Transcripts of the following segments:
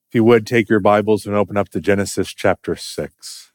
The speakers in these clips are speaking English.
If you would, take your Bibles and open up to Genesis chapter 6.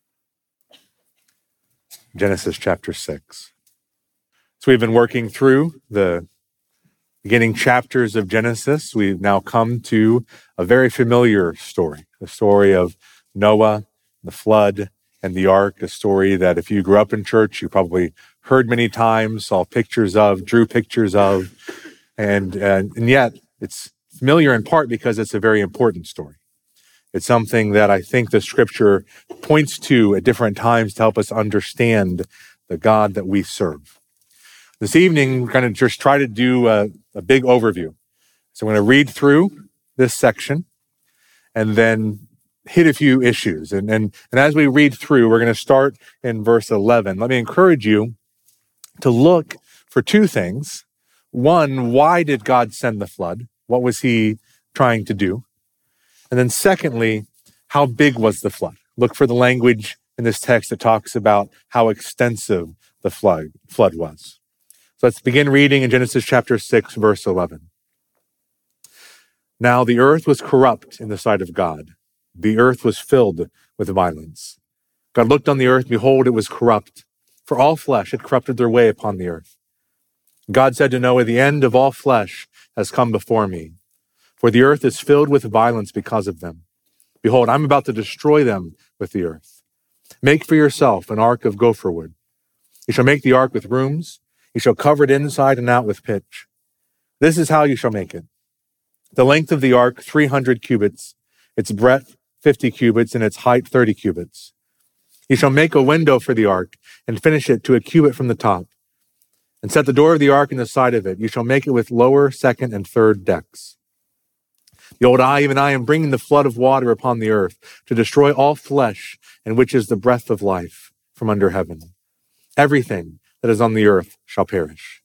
Genesis chapter 6. So we've been working through the beginning chapters of Genesis. We've now come to a very familiar story, the story of Noah, the flood, and the ark, a story that if you grew up in church, you probably heard many times, saw pictures of, drew pictures of, and yet it's familiar in part because it's a very important story. It's something that I think the scripture points to at different times to help us understand the God that we serve. This evening, we're going to just try to do a big overview. So I'm going to read through this section and then hit a few issues. And as we read through, we're going to start in verse 11. Let me encourage you to look for two things. One, why did God send the flood? What was he trying to do? And then secondly, how big was the flood? Look for the language in this text that talks about how extensive the flood was. So let's begin reading in Genesis chapter 6, verse 11. Now the earth was corrupt in the sight of God. The earth was filled with violence. God looked on the earth, behold, it was corrupt, for all flesh had corrupted their way upon the earth. God said to Noah, the end of all flesh has come before me, for the earth is filled with violence because of them. Behold, I'm about to destroy them with the earth. Make for yourself an ark of gopher wood. You shall make the ark with rooms. You shall cover it inside and out with pitch. This is how you shall make it. The length of the ark, 300 cubits, its breadth, 50 cubits, and its height, 30 cubits. You shall make a window for the ark and finish it to a cubit from the top. And set the door of the ark in the side of it. You shall make it with lower, second, and third decks. Behold, even I am bringing the flood of water upon the earth to destroy all flesh, in which is the breath of life from under heaven. Everything that is on the earth shall perish.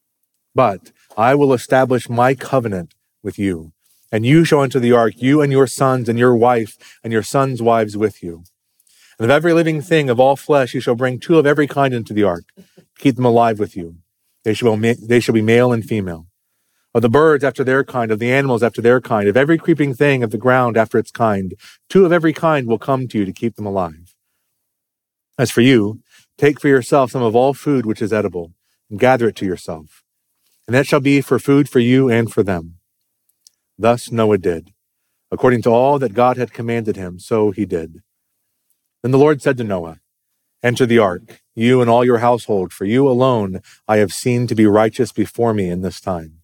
But I will establish my covenant with you, and you shall enter the ark, you and your sons and your wife and your sons' wives with you. And of every living thing of all flesh you shall bring 2 of every kind into the ark, keep them alive with you. They shall be male and female. Of the birds after their kind, of the animals after their kind, of every creeping thing of the ground after its kind, 2 of every kind will come to you to keep them alive. As for you, take for yourself some of all food which is edible, and gather it to yourself. And that shall be for food for you and for them. Thus Noah did. According to all that God had commanded him, so he did. Then the Lord said to Noah, enter the ark, you and all your household, for you alone I have seen to be righteous before me in this time.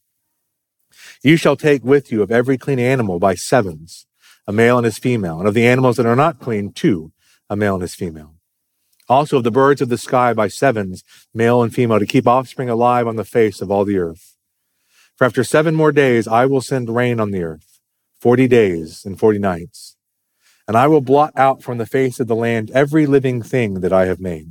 You shall take with you of every clean animal by 7s, a male and his female, and of the animals that are not clean, 2, a male and his female. Also of the birds of the sky by 7s, male and female, to keep offspring alive on the face of all the earth. For after 7 more days I will send rain on the earth, 40 days and 40 nights. And I will blot out from the face of the land every living thing that I have made.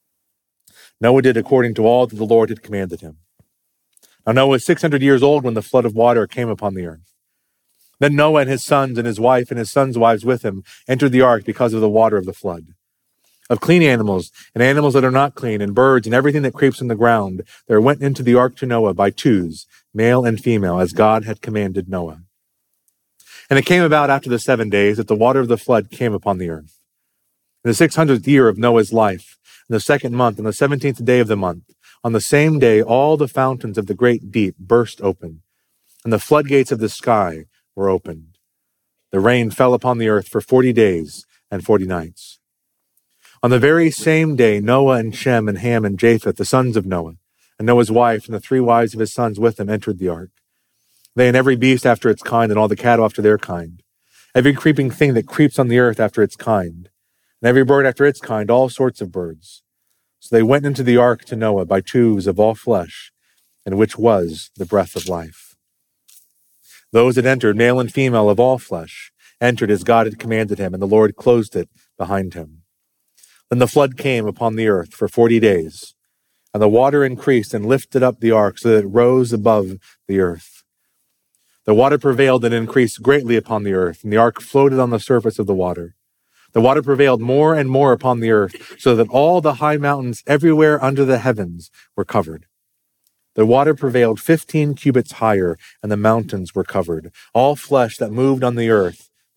Noah did according to all that the Lord had commanded him. Now Noah was 600 years old when the flood of water came upon the earth. Then Noah and his sons and his wife and his sons' wives with him entered the ark because of the water of the flood. Of clean animals and animals that are not clean, and birds and everything that creeps in the ground, there went into the ark to Noah by 2s, male and female, as God had commanded Noah. And it came about after the 7 days that the water of the flood came upon the earth. In the 600th year of Noah's life, in the 2nd month, on the 17th day of the month, on the same day all the fountains of the great deep burst open, and the floodgates of the sky were opened. The rain fell upon the earth for 40 days and 40 nights. On the very same day, Noah and Shem and Ham and Japheth, the sons of Noah, and Noah's wife and the 3 wives of his sons with them entered the ark. They and every beast after its kind, and all the cattle after their kind, every creeping thing that creeps on the earth after its kind, and every bird after its kind, all sorts of birds. So they went into the ark to Noah by 2s of all flesh, in which was the breath of life. Those that entered, male and female of all flesh, entered as God had commanded him, and the Lord closed it behind him. Then the flood came upon the earth for 40 days, and the water increased and lifted up the ark so that it rose above the earth. The water prevailed and increased greatly upon the earth, and the ark floated on the surface of the water. The water prevailed more and more upon the earth, so that all the high mountains everywhere under the heavens were covered. The water prevailed 15 cubits higher, and the mountains were covered. All flesh that moved on the earth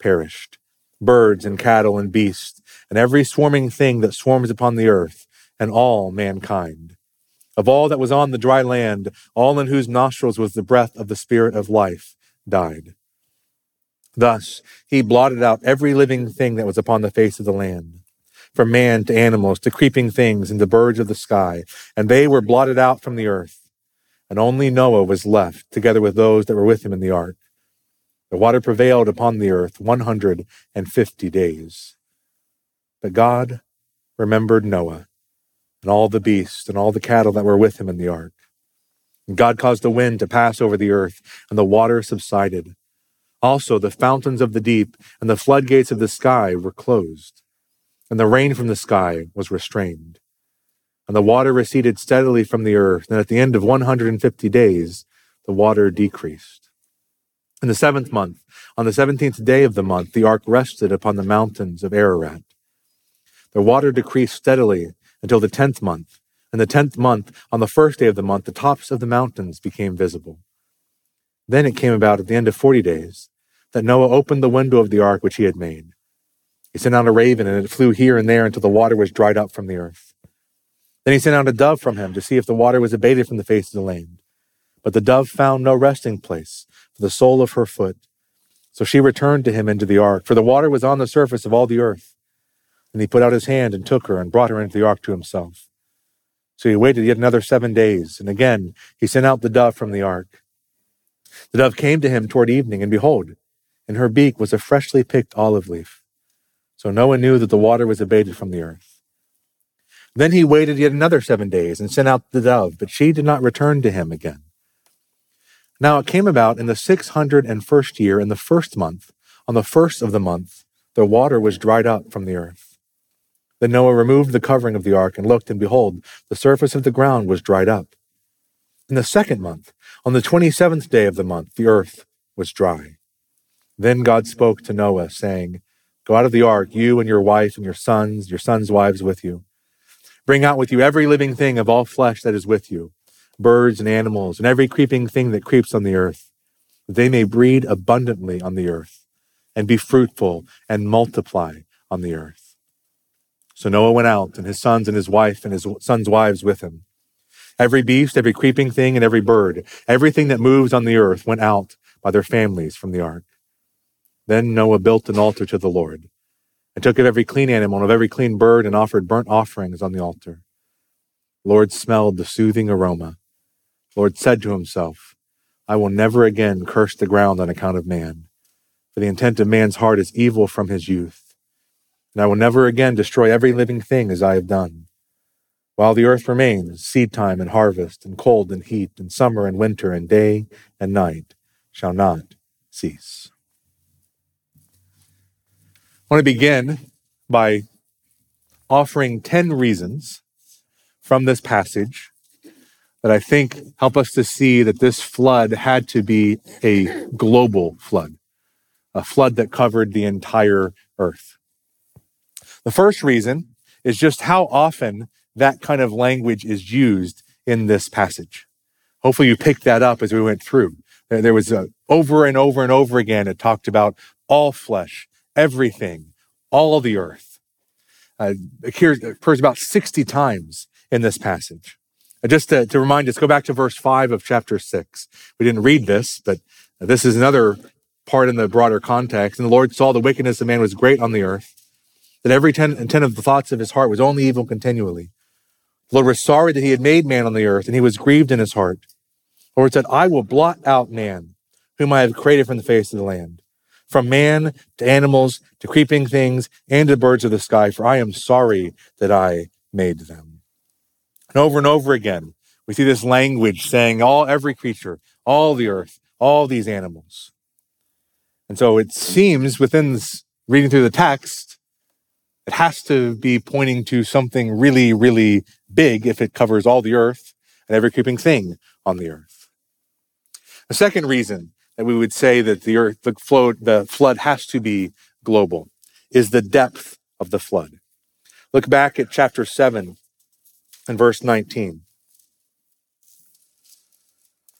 perished, birds and cattle and beasts, and every swarming thing that swarms upon the earth, and all mankind. Of all that was on the dry land, all in whose nostrils was the breath of the Spirit of life, died. Thus he blotted out every living thing that was upon the face of the land, from man to animals to creeping things and the birds of the sky, and they were blotted out from the earth. And only Noah was left, together with those that were with him in the ark. The water prevailed upon the earth 150 days. But God remembered Noah, and all the beasts and all the cattle that were with him in the ark. And God caused the wind to pass over the earth, and the water subsided. Also the fountains of the deep and the floodgates of the sky were closed, and the rain from the sky was restrained. And the water receded steadily from the earth, and at the end of 150 days, the water decreased. In the 7th month, on the 17th day of the month, the ark rested upon the mountains of Ararat. The water decreased steadily until the 10th month. In the 10th month, on the 1st day of the month, the tops of the mountains became visible. Then it came about at the end of 40 days that Noah opened the window of the ark which he had made. He sent out a raven, and it flew here and there until the water was dried up from the earth. Then he sent out a dove from him to see if the water was abated from the face of the land. But the dove found no resting place for the sole of her foot. So she returned to him into the ark, for the water was on the surface of all the earth. And he put out his hand and took her and brought her into the ark to himself. So he waited yet another 7 days, and again he sent out the dove from the ark. The dove came to him toward evening, and behold, in her beak was a freshly picked olive leaf. So Noah knew that the water was abated from the earth. Then he waited yet another 7 days and sent out the dove, but she did not return to him again. Now it came about in the 601st year, in the 1st month, on the 1st of the month, the water was dried up from the earth. Then Noah removed the covering of the ark and looked, and behold, the surface of the ground was dried up. In the 2nd month, on the 27th day of the month, the earth was dry. Then God spoke to Noah, saying, Go out of the ark, you and your wife and your sons' wives with you. Bring out with you every living thing of all flesh that is with you, birds and animals, and every creeping thing that creeps on the earth, that they may breed abundantly on the earth, and be fruitful and multiply on the earth. So Noah went out, and his sons and his wife and his sons' wives with him. Every beast, every creeping thing, and every bird, everything that moves on the earth went out by their families from the ark. Then Noah built an altar to the Lord, and took of every clean animal and of every clean bird, and offered burnt offerings on the altar. The Lord smelled the soothing aroma. The Lord said to himself, I will never again curse the ground on account of man, for the intent of man's heart is evil from his youth. And I will never again destroy every living thing as I have done. While the earth remains, seed time and harvest, and cold and heat, and summer and winter, and day and night shall not cease. I want to begin by offering 10 reasons from this passage that I think help us to see that this flood had to be a global flood, a flood that covered the entire earth. The first reason is just how often that kind of language is used in this passage. Hopefully you picked that up as we went through. There was over and over and over again, it talked about all flesh, everything, all the earth. It occurs about 60 times in this passage. Just to remind us, go back to verse 5 of chapter 6. We didn't read this, but this is another part in the broader context. And the Lord saw the wickedness of man was great on the earth, that every intent of the thoughts of his heart was only evil continually. The Lord was sorry that he had made man on the earth, and he was grieved in his heart. The Lord said, I will blot out man, whom I have created from the face of the land, from man to animals to creeping things and to birds of the sky, for I am sorry that I made them. And over again, we see this language saying every creature, all the earth, all these animals. And so it seems within this, reading through the text, it has to be pointing to something really, really big if it covers all the earth and every creeping thing on the earth. The second reason that we would say that the flood has to be global is the depth of the flood. Look back at chapter 7 and verse 19.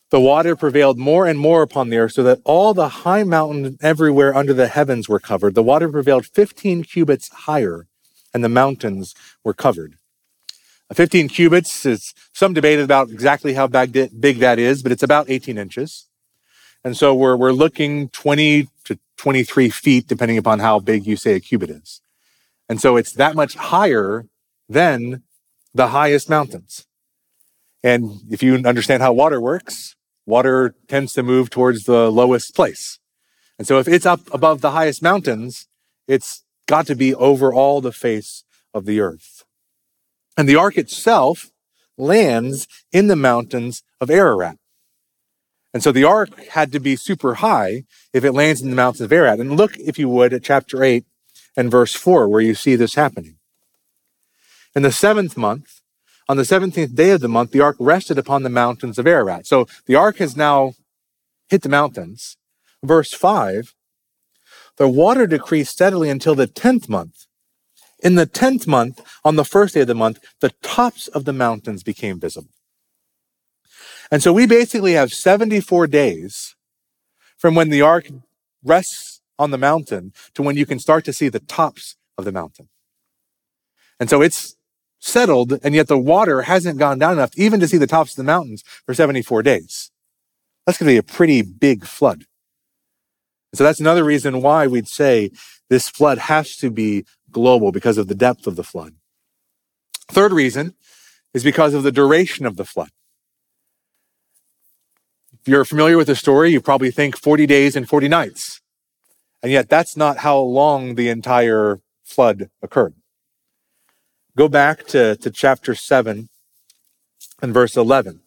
The water prevailed more and more upon the earth, so that all the high mountains everywhere under the heavens were covered. The water prevailed 15 cubits higher, and the mountains were covered. 15 cubits is some debate about exactly how big that is, but it's about 18 inches. And so we're looking 20 to 23 feet, depending upon how big you say a cubit is. And so it's that much higher than the highest mountains. And if you understand how water works, water tends to move towards the lowest place. And so if it's up above the highest mountains, it's got to be over all the face of the earth. And the ark itself lands in the mountains of Ararat. And so the ark had to be super high if it lands in the mountains of Ararat. And look, if you would, at chapter 8 and verse 4, where you see this happening. In the 7th month, on the 17th day of the month, the ark rested upon the mountains of Ararat. So the ark has now hit the mountains. Verse 5, the water decreased steadily until the 10th month. In the 10th month, on the first day of the month, the tops of the mountains became visible. And so we basically have 74 days from when the ark rests on the mountain to when you can start to see the tops of the mountain. And so it's settled, and yet the water hasn't gone down enough even to see the tops of the mountains for 74 days. That's going to be a pretty big flood. So that's another reason why we'd say this flood has to be global, because of the depth of the flood. Third reason is because of the duration of the flood. If you're familiar with the story, you probably think 40 days and 40 nights. And yet that's not how long the entire flood occurred. Go back to chapter 7 and verse 11.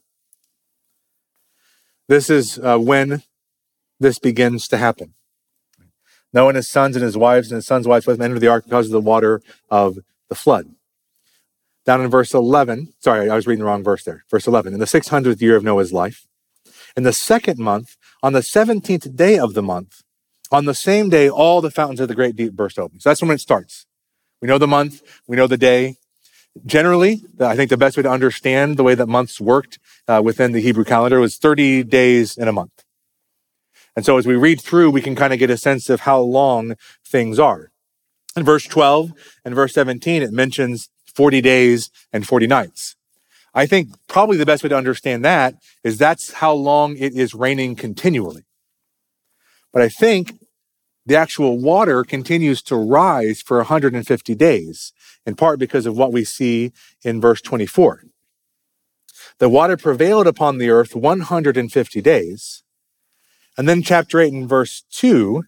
This is when this begins to happen. Noah and his sons and his wives and his sons' wives with him entered the ark because of the water of the flood. Down in verse 11, sorry, I was reading the wrong verse there. Verse 11, in the 600th year of Noah's life, in the 2nd month, on the 17th day of the month, on the same day, all the fountains of the great deep burst open. So that's when it starts. We know the month, we know the day. Generally, I think the best way to understand the way that months worked within the Hebrew calendar was 30 days in a month. And so as we read through, we can kind of get a sense of how long things are. In verse 12 and verse 17, it mentions 40 days and 40 nights. I think probably the best way to understand that is that's how long it is raining continually. But I think the actual water continues to rise for 150 days, in part because of what we see in verse 24. The water prevailed upon the earth 150 days. And then chapter 8 and verse 2,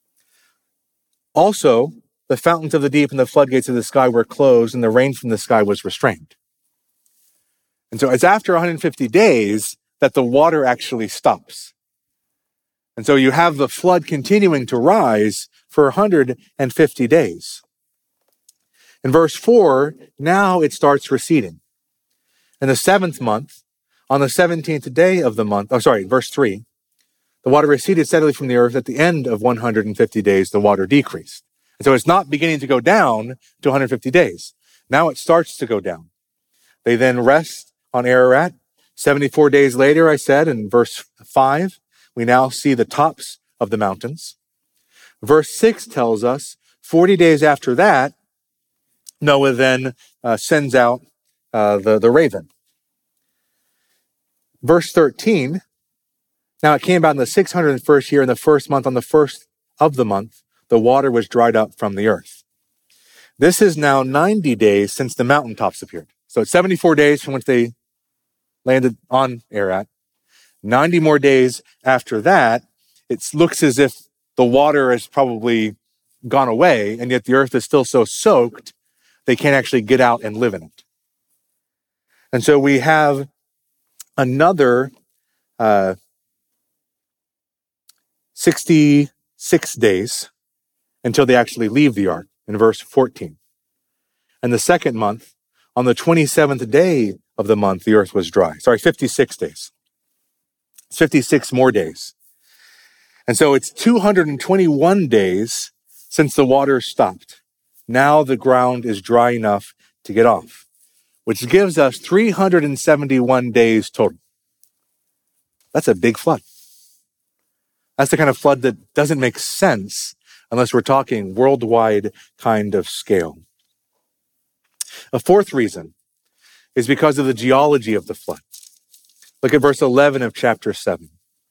also the fountains of the deep and the floodgates of the sky were closed, and the rain from the sky was restrained. And so it's after 150 days that the water actually stops. And so you have the flood continuing to rise for 150 days. In verse 4, now it starts receding. In the 7th month, on the 17th day of the month, verse 3, the water receded steadily from the earth. At the end of 150 days, the water decreased. And so it's not beginning to go down to 150 days. Now it starts to go down. They then rest on Ararat. 74 days later, I said, in verse 5, we now see the tops of the mountains. Verse 6 tells us 40 days after that, Noah then sends out the raven. Verse 13, now it came about in the 601st year, in the 1st month, on the 1st of the month, the water was dried up from the earth. This is now 90 days since the mountaintops appeared. So it's 74 days from which they landed on Ararat. 90 more days after that, it looks as if the water has probably gone away, and yet the earth is still so soaked, they can't actually get out and live in it. And so we have another 66 days until they actually leave the ark, in verse 14. And the 2nd month, on the 27th day of the month, the earth was dry. 56 days. It's 56 more days. And so it's 221 days since the water stopped. Now the ground is dry enough to get off, which gives us 371 days total. That's a big flood. That's the kind of flood that doesn't make sense unless we're talking worldwide kind of scale. A fourth reason is because of the geology of the flood. Look at verse 11 of chapter 7.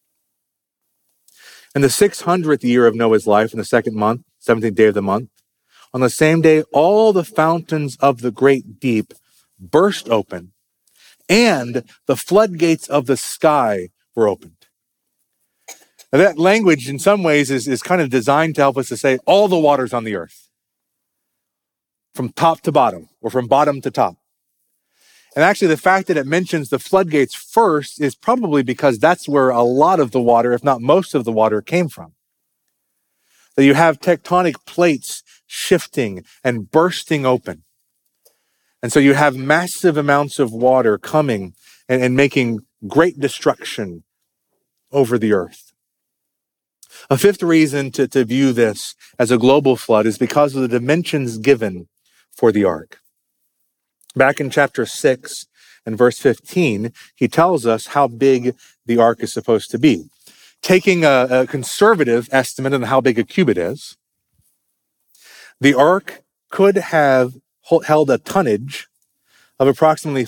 In the 600th year of Noah's life, in the second month, 17th day of the month, on the same day, all the fountains of the great deep burst open, and the floodgates of the sky were opened. Now, that language, in some ways, is kind of designed to help us to say all the waters on the earth, from top to bottom, or from bottom to top. And actually, the fact that it mentions the floodgates first is probably because that's where a lot of the water, if not most of the water, came from. That you have tectonic plates shifting and bursting open. And so you have massive amounts of water coming and making great destruction over the earth. A fifth reason to view this as a global flood is because of the dimensions given for the ark. Back in chapter 6 and verse 15, he tells us how big the ark is supposed to be. Taking a conservative estimate on how big a cubit is, the ark could have held a tonnage of approximately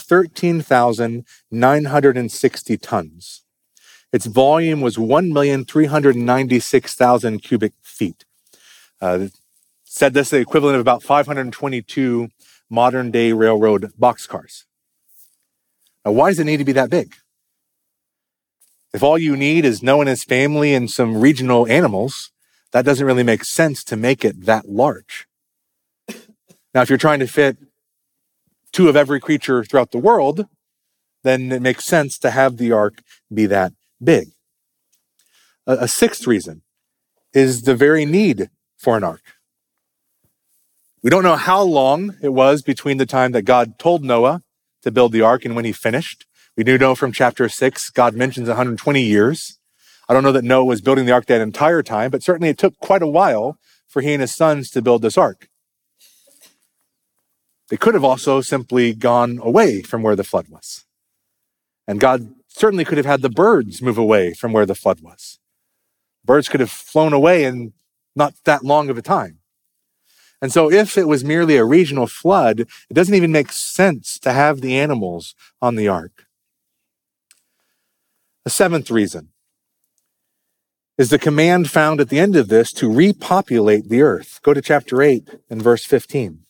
13,960 tons. Its volume was 1,396,000 cubic feet. Said this is the equivalent of about 522 modern day railroad boxcars. Now, why does it need to be that big? If all you need is Noah and his family and some regional animals, that doesn't really make sense to make it that large. Now, if you're trying to fit 2 of every creature throughout the world, then it makes sense to have the ark be that big. A sixth reason is the very need for an ark. We don't know how long it was between the time that God told Noah to build the ark and when he finished. We do know from chapter 6, God mentions 120 years. I don't know that Noah was building the ark that entire time, but certainly it took quite a while for he and his sons to build this ark. They could have also simply gone away from where the flood was. And God certainly could have had the birds move away from where the flood was. Birds could have flown away in not that long of a time. And so if it was merely a regional flood, it doesn't even make sense to have the animals on the ark. A seventh reason is the command found at the end of this to repopulate the earth. Go to chapter 8 and verse 15.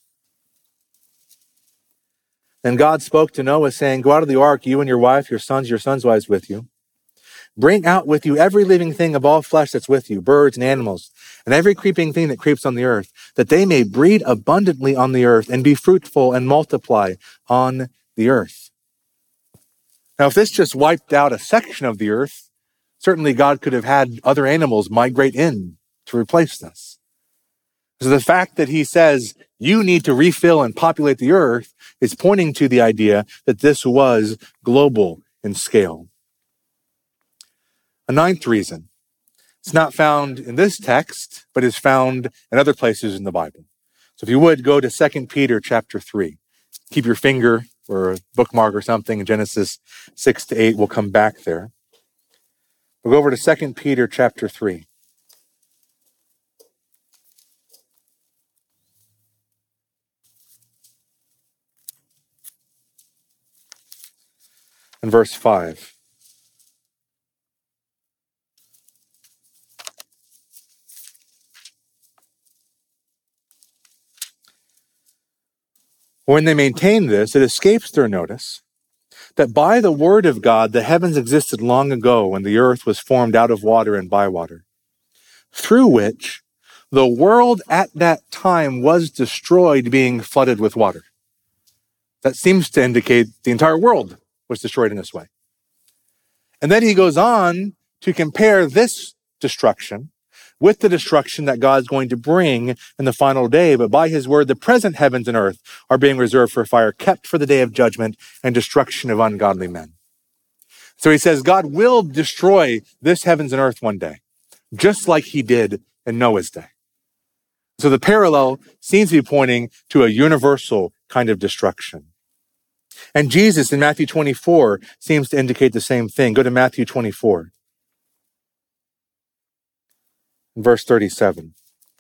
Then God spoke to Noah, saying, "Go out of the ark, you and your wife, your sons' wives with you. Bring out with you every living thing of all flesh that's with you, birds and animals, and every creeping thing that creeps on the earth, that they may breed abundantly on the earth and be fruitful and multiply on the earth." Now, if this just wiped out a section of the earth, certainly God could have had other animals migrate in to replace this. So the fact that he says, you need to refill and populate the earth is pointing to the idea that this was global in scale. A ninth reason. It's not found in this text, but is found in other places in the Bible. So if you would, go to 2 Peter chapter 3. Keep your finger or a bookmark or something in Genesis 6 to 8. We'll come back there. We'll go over to 2 Peter chapter 3. And verse 5. When they maintain this, it escapes their notice that by the word of God, the heavens existed long ago when the earth was formed out of water and by water, through which the world at that time was destroyed, being flooded with water. That seems to indicate the entire world was destroyed in this way. And then he goes on to compare this destruction with the destruction that God's going to bring in the final day. But by his word, the present heavens and earth are being reserved for fire, kept for the day of judgment and destruction of ungodly men. So he says God will destroy this heavens and earth one day, just like he did in Noah's day. So the parallel seems to be pointing to a universal kind of destruction. And Jesus in Matthew 24 seems to indicate the same thing. Go to Matthew 24, verse 37.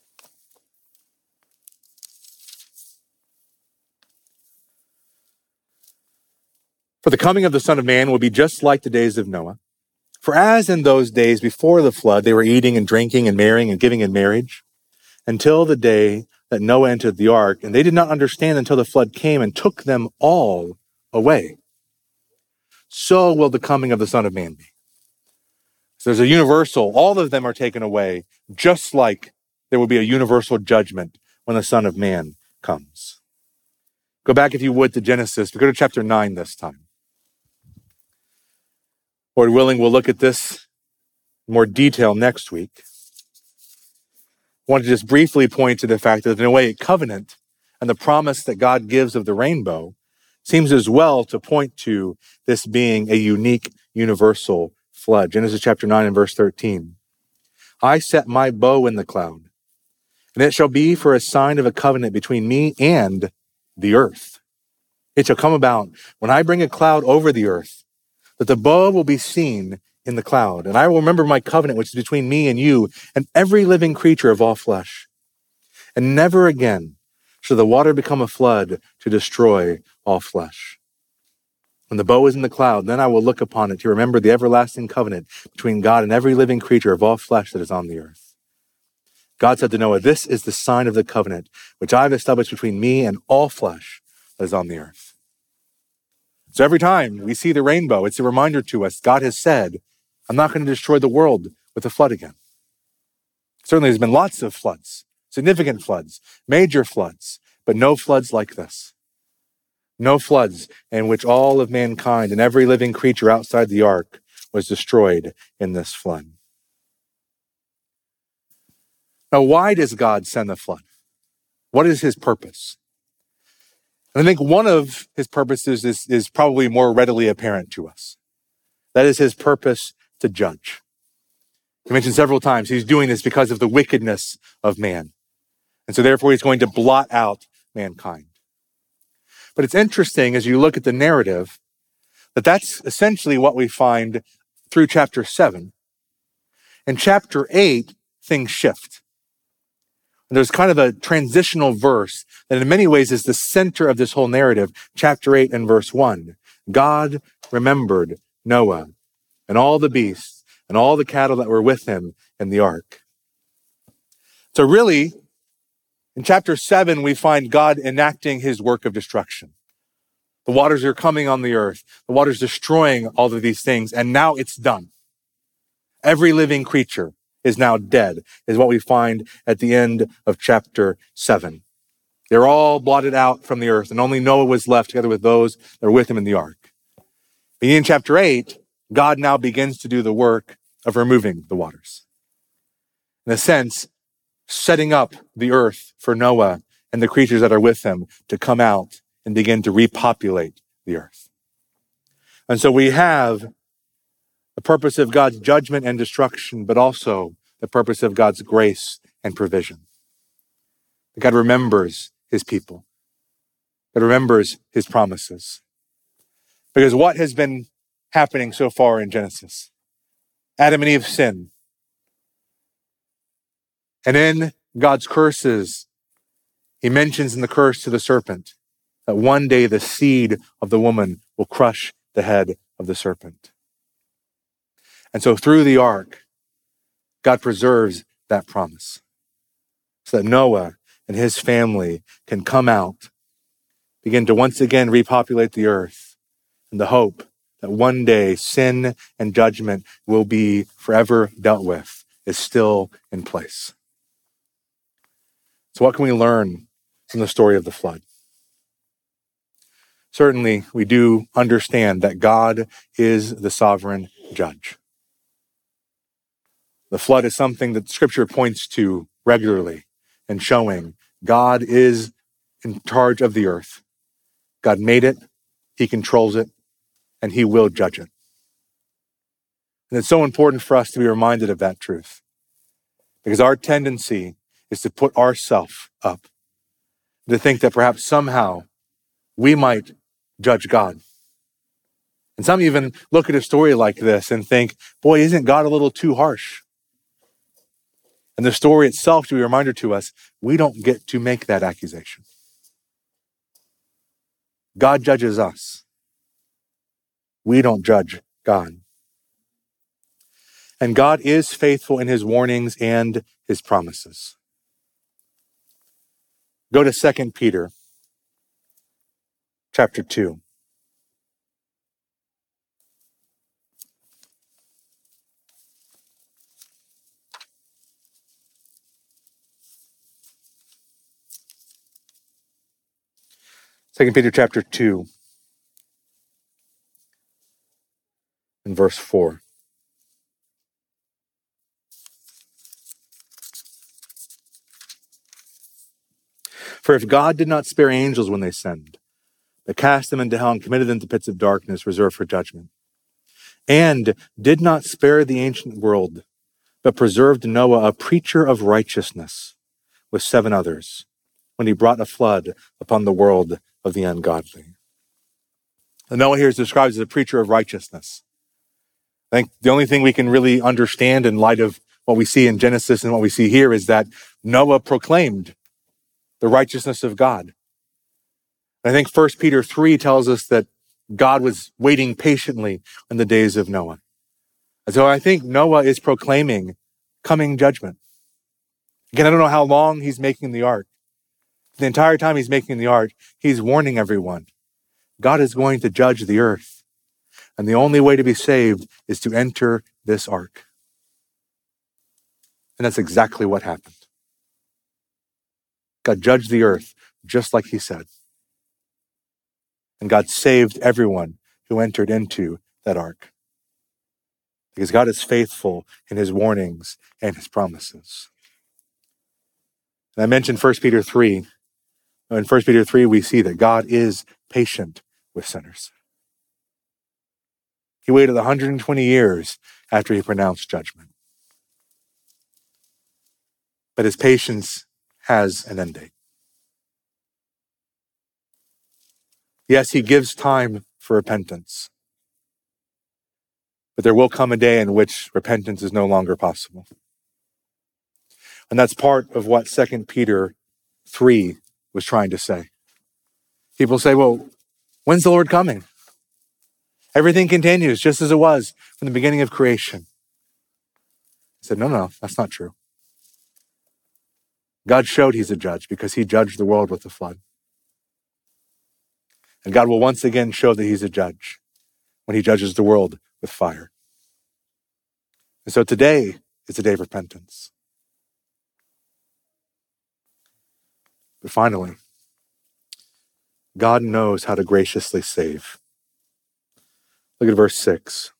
For the coming of the Son of Man will be just like the days of Noah. For as in those days before the flood, they were eating and drinking and marrying and giving in marriage until the day that Noah entered the ark, and they did not understand until the flood came and took them all away. So will the coming of the Son of Man be. So there's a universal, all of them are taken away, just like there will be a universal judgment when the Son of Man comes. Go back, if you would, to Genesis. We go to chapter 9 this time. Lord willing, we'll look at this in more detail next week. I want to just briefly point to the fact that in a way, covenant and the promise that God gives of the rainbow seems as well to point to this being a unique, universal flood. Genesis chapter 9 and verse 13. I set my bow in the cloud, and it shall be for a sign of a covenant between me and the earth. It shall come about when I bring a cloud over the earth, that the bow will be seen in the cloud. And I will remember my covenant, which is between me and you and every living creature of all flesh. And never again shall the water become a flood to destroy all flesh. When the bow is in the cloud, then I will look upon it to remember the everlasting covenant between God and every living creature of all flesh that is on the earth. God said to Noah, this is the sign of the covenant, which I have established between me and all flesh that is on the earth. So every time we see the rainbow, it's a reminder to us, God has said, I'm not going to destroy the world with a flood again. Certainly there's been lots of floods, significant floods, major floods, but no floods like this. No floods in which all of mankind and every living creature outside the ark was destroyed in this flood. Now, why does God send the flood? What is his purpose? And I think one of his purposes is probably more readily apparent to us. That is his purpose to judge. He mentioned several times he's doing this because of the wickedness of man. And so therefore he's going to blot out mankind. But it's interesting as you look at the narrative that that's essentially what we find through chapter 7. In chapter 8, things shift. And there's kind of a transitional verse that in many ways is the center of this whole narrative. Chapter 8 and verse 1. God remembered Noah and all the beasts and all the cattle that were with him in the ark. So really, in chapter 7, we find God enacting his work of destruction. The waters are coming on the earth. The water's destroying all of these things, and now it's done. Every living creature is now dead, is what we find at the end of chapter 7. They're all blotted out from the earth, and only Noah was left together with those that were with him in the ark. Beginning in chapter 8, God now begins to do the work of removing the waters. In a sense, setting up the earth for Noah and the creatures that are with him to come out and begin to repopulate the earth. And so we have the purpose of God's judgment and destruction, but also the purpose of God's grace and provision. God remembers his people. God remembers his promises. Because what has been happening so far in Genesis? Adam and Eve sin. And in God's curses, he mentions in the curse to the serpent that one day the seed of the woman will crush the head of the serpent. And so through the ark, God preserves that promise so that Noah and his family can come out, begin to once again repopulate the earth, and the hope that one day sin and judgment will be forever dealt with is still in place. So what can we learn from the story of the flood? Certainly, we do understand that God is the sovereign judge. The flood is something that Scripture points to regularly and showing God is in charge of the earth. God made it, he controls it, and he will judge it. And it's so important for us to be reminded of that truth, because our tendency is to put ourselves up, to think that perhaps somehow we might judge God. And some even look at a story like this and think, boy, isn't God a little too harsh? And the story itself should be a reminder to us, we don't get to make that accusation. God judges us. We don't judge God. And God is faithful in his warnings and his promises. Go to 2 Peter chapter 2. Second Peter chapter 2 and verse 4. For if God did not spare angels when they sinned, but cast them into hell and committed them to pits of darkness reserved for judgment, and did not spare the ancient world, but preserved Noah, a preacher of righteousness, with 7 others, when he brought a flood upon the world of the ungodly. And Noah here is described as a preacher of righteousness. I think the only thing we can really understand in light of what we see in Genesis and what we see here is that Noah proclaimed the righteousness of God. And I think 1 Peter 3 tells us that God was waiting patiently in the days of Noah. And so I think Noah is proclaiming coming judgment. Again, I don't know how long he's making the ark. The entire time he's making the ark, he's warning everyone. God is going to judge the earth. And the only way to be saved is to enter this ark. And that's exactly what happened. God judged the earth just like he said. And God saved everyone who entered into that ark. Because God is faithful in his warnings and his promises. And I mentioned 1 Peter 3. In 1 Peter 3, we see that God is patient with sinners. He waited 120 years after he pronounced judgment. But his patience has an end date. Yes, he gives time for repentance. But there will come a day in which repentance is no longer possible. And that's part of what 2 Peter 3 was trying to say. People say, well, when's the Lord coming? Everything continues just as it was from the beginning of creation. I said, no, that's not true. God showed he's a judge because he judged the world with the flood. And God will once again show that he's a judge when he judges the world with fire. And so today is a day of repentance. But finally, God knows how to graciously save. Look at verse 6,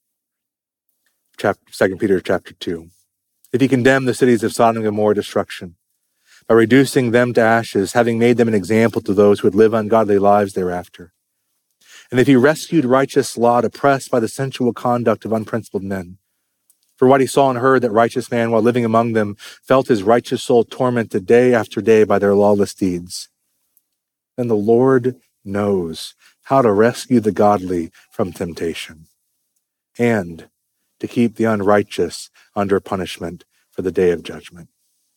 2 Peter chapter 2. If he condemned the cities of Sodom and Gomorrah to destruction, by reducing them to ashes, having made them an example to those who would live ungodly lives thereafter. And if he rescued righteous Lot, oppressed by the sensual conduct of unprincipled men, for what he saw and heard, that righteous man, while living among them, felt his righteous soul tormented day after day by their lawless deeds. Then the Lord knows how to rescue the godly from temptation and to keep the unrighteous under punishment for the day of judgment.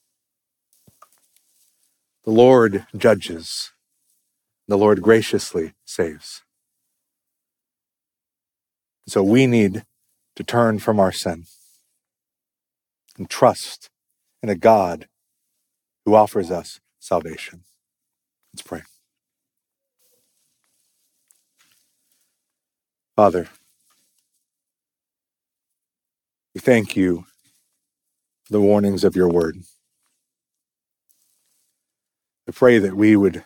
The Lord judges. The Lord graciously saves. So we need to turn from our sin and trust in a God who offers us salvation. Let's pray. Father, we thank you for the warnings of your word. I pray that we would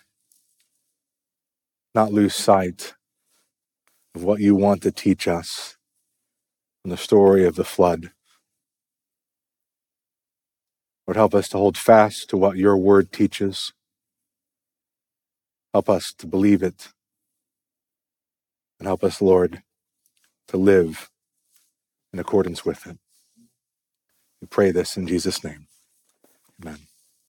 not lose sight of what you want to teach us in the story of the flood. Lord, help us to hold fast to what your word teaches. Help us to believe it. And help us, Lord, to live in accordance with it. We pray this in Jesus' name. Amen.